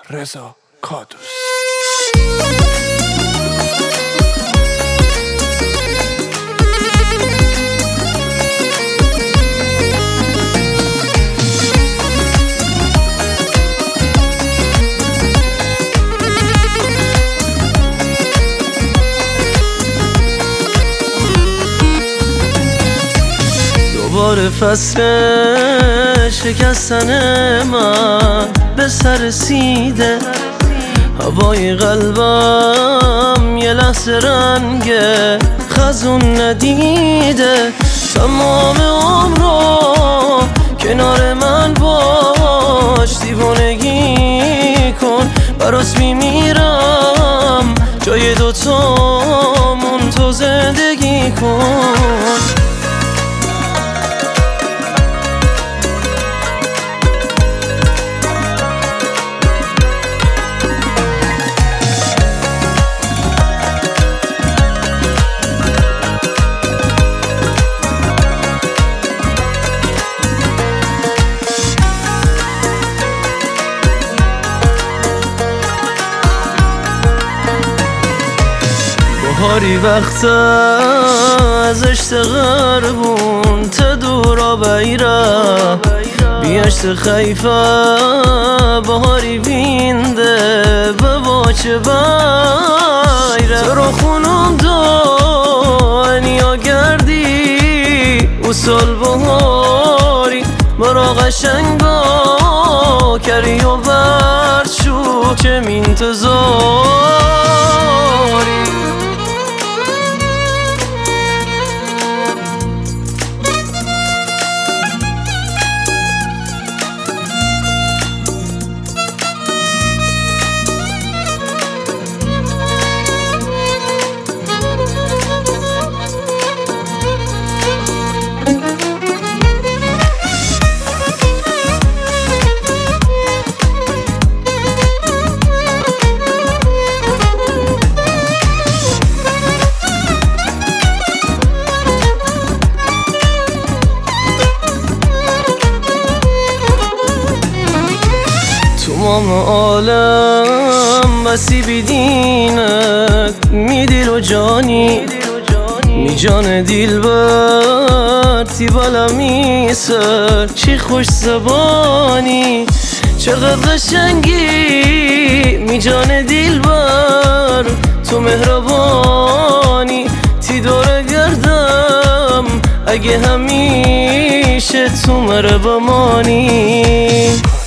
رضا کادوس. دوباره فصل شکستن من به سر رسیده، هوای قلبم یه لحظه رنگ خزون ندیده. تمام عمرو کنار من باش، دیوانگی کن براس میمیرم، جای دوتامون تو زندگی کن. بهاری وقت ازش غربون تا دورا بیره بیاشت خیفه بهاری بینده به باچه بیره تو رو خونم دنیا گردی اصول بهاری برا قشنگ با کری و برشو چه منتظاری. تمام عالم بسی بیدینت می دل و جانی می جان دیل بر تی بالا می سر چی خوش زبانی چقدر قشنگی می جان دیل بر تو مهربانی تی دور گردم اگه همیشه تو مره بمانی.